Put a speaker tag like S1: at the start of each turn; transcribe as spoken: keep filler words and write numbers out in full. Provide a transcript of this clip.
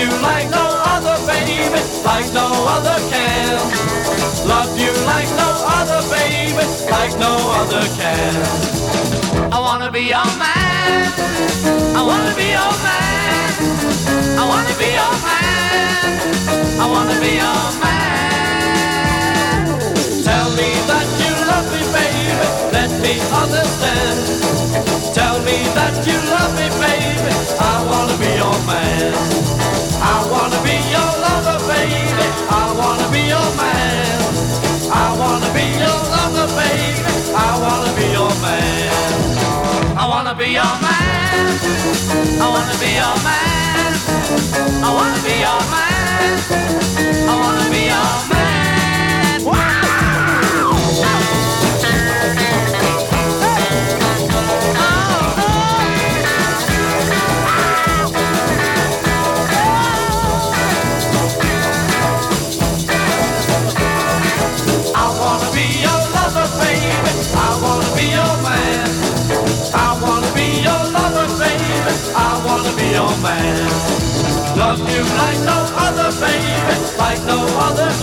S1: you like no other, baby, like no other can. Love you like no other, baby, like no other can. I wanna be your man. I wanna be your man. I wanna be your man. I wanna be your man. Tell me that you love me, baby. Let me understand. Tell me that you love me, baby. I wanna be your man. I wanna be your lover, baby. I wanna be your man. I wanna be your lover, baby. I wanna be your man. I wanna be your man. I wanna be your man. I wanna be your man. I wanna be your man. Wow! Your man. Love you like no other, baby, like no other